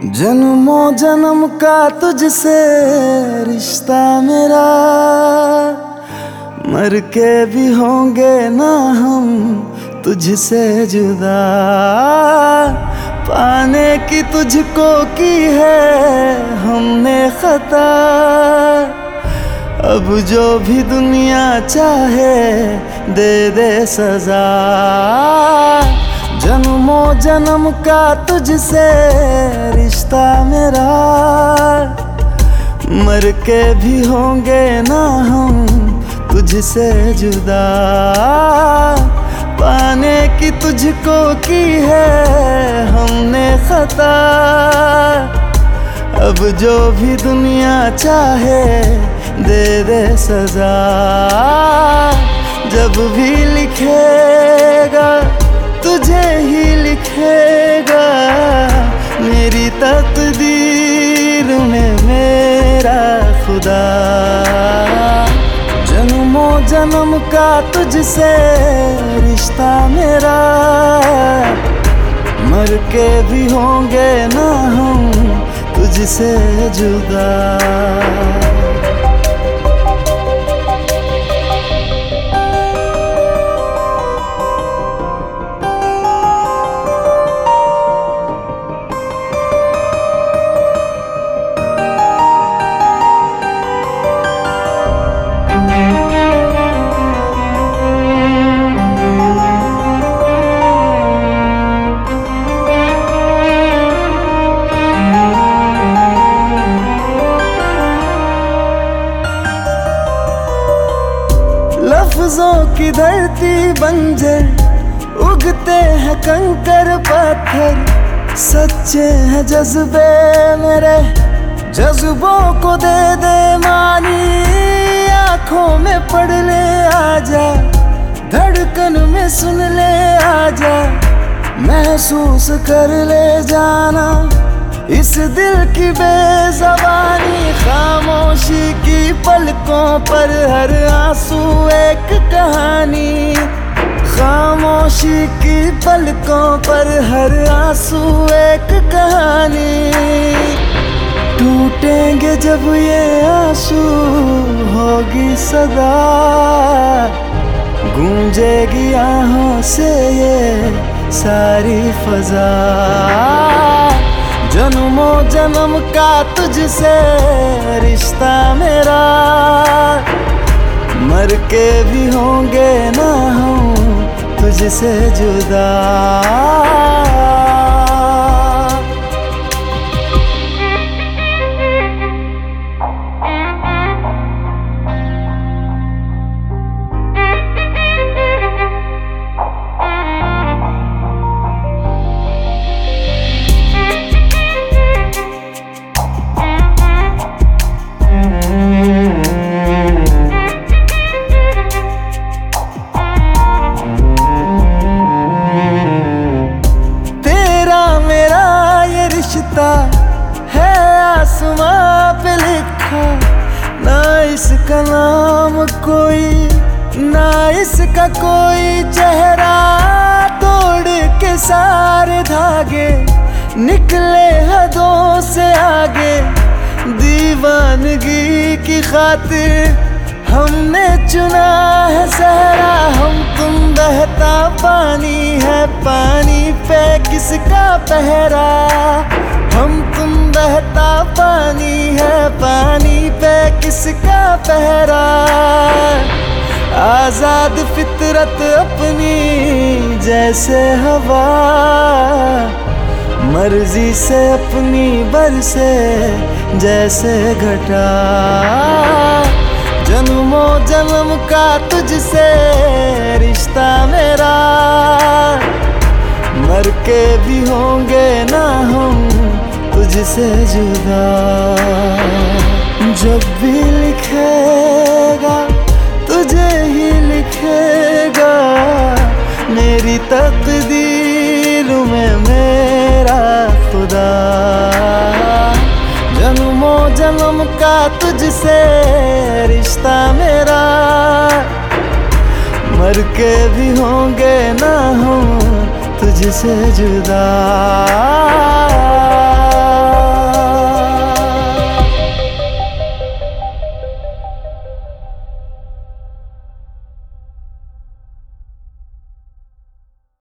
जन्मों जन्म का तुझसे रिश्ता मेरा, मर के भी होंगे ना हम तुझसे जुदा। पाने की तुझको की है हमने खता, अब जो भी दुनिया चाहे दे दे सजा। जन्मों जन्म का तुझसे रिश्ता मेरा, मर के भी होंगे ना हम तुझसे जुदा। पाने की तुझको की है हमने खता, अब जो भी दुनिया चाहे दे दे सजा। जब भी लिखेगा तुझे ही लिखेगा, मेरी तकदीर में मेरा खुदा। जन्मों जन्म का तुझसे रिश्ता मेरा, मर के भी होंगे ना हम तुझसे जुदा। लफ्जों की धरती बंजर, उगते हैं कंकर पत्थर। सच्चे हैं जज्बे मेरे, जज्बों को दे दे मानी। आंखों में पढ़ ले आजा, धड़कन में सुन ले आजा। महसूस कर ले जाना इस दिल की बेज़बानी। खामोशी की पलकों पर हर आंसू एक कहानी। खामोशी की पलकों पर हर आंसू एक कहानी। टूटेंगे जब ये आंसू होगी सदा, गूंजेगी आहों से ये सारी फजा। जन्मों जन्म का तुझसे रिश्ता मेरा, मर के भी होंगे ना हम तुझसे जुदा। है आसमां पे लिखा, ना इसका नाम कोई, ना इसका कोई चेहरा। तोड़ के सारे धागे निकले हदों से आगे। दीवानगी की खातिर हमने चुना है सहरा। हम तुम बहता पानी है, पानी पे किसका पहरा। हम तुम बहता पानी है, पानी पे किसका पहरा। आजाद फितरत अपनी जैसे हवा, मर्जी से अपनी बरसे जैसे घटा। जन्मों जन्म का तुझसे रिश्ता मेरा, मर के भी होंगे ना हम तुझसे जुदा। जब भी लिखेगा तुझे ही लिखेगा, मेरी तकदीर में मेरा खुदा। जन्मों जन्म का तुझसे रिश्ता मेरा, मर के भी होंगे ना हम तुझसे जुदा।